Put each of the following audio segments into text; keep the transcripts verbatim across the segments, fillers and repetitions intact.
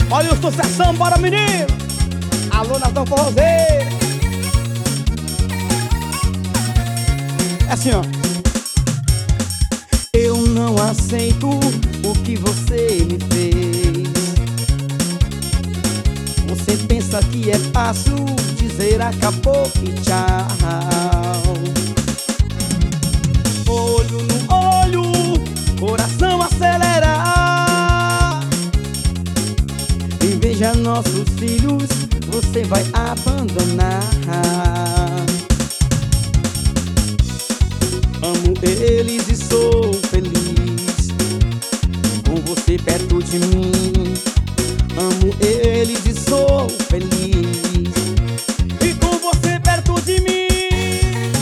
Olha o sucessão, bora menino. Alô, Natão Forrozeiro. É assim, ó. Eu não aceito o que você me fez. Você pensa que é fácil dizer acabou e tchau. Olho no olho, coração acelerar. E veja nossos filhos, você vai abandonar. Amo eles e sou feliz com você perto de mim. Amo eles e sou feliz e com você perto de mim.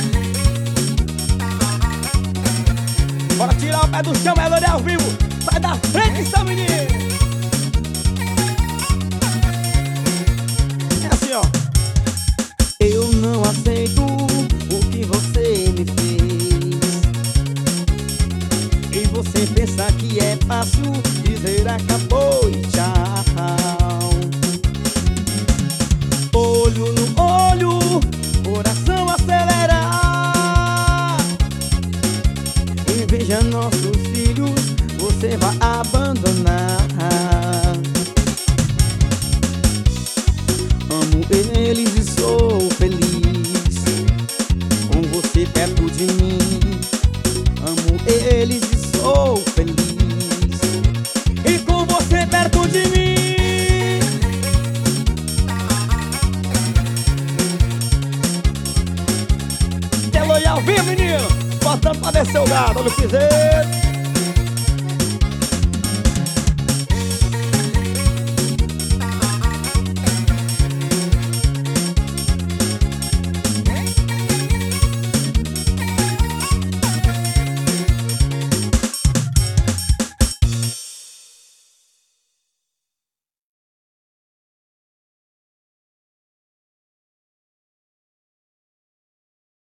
Bora tirar o pé do chão, Melody ao vivo. Sai da frente, seu menino. É assim, ó. Eu não aceito o que você me fez. E você pensa que é fácil dizer acabou e tchau. Olho no olho, coração acelerar. E veja nossos filhos, você vai abandonar. Amo eles e sou feliz com você perto de mim. Amo eles e sou feliz e com você perto de mim. Quer loiar ao vivo, menino? Botando pra descer o gato, olha o piseiro.